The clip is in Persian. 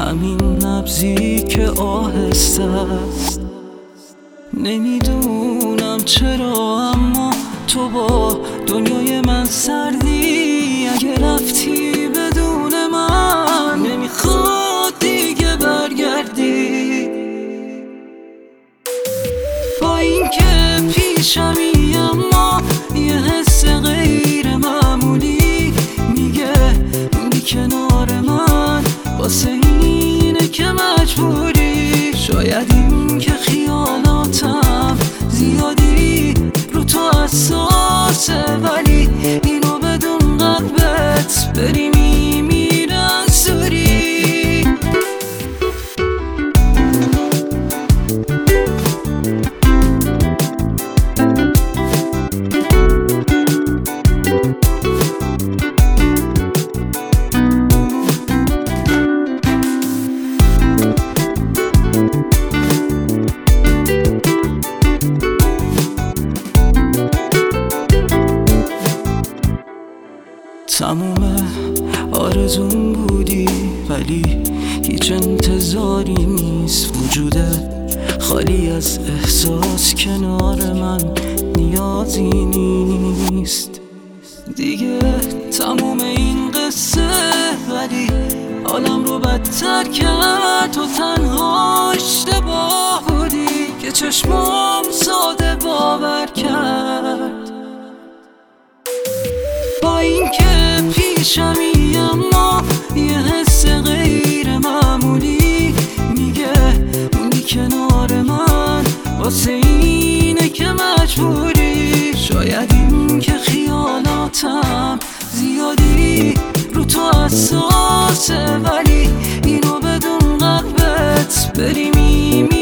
همین نبضی که آهسته است. نمیدونم چرا اما تو با دنیای من سردی. اگه رفتی بدون من نمیخواد دیگه برگردی. با اینکه پیشمی اما یه حس غیر معمولی میگه موندی کنار من، واسه اینه که مجبوری. شاید این که خیالاتم زیادی رو تو حساسه، ولی اینو بدون قلبت بری میمیره از دوری. تموم آرزون بودی ولی هیچ انتظاری نیست. وجودت خالی از احساس کنار من نیازی نیست. دیگه تموم این قصه ولی حالم رو بدتر کرد. تو تنها اشتباه بودی که چشمام ساده باور کرد. با اینکه پیشمی اما یه حس غیر معمولی میگه موندی کنار من، واسه اینه که مجبوری. شاید این که خیالاتم زیادی رو تو حساسه، ولی اینو بدون قلبت بری میمیری.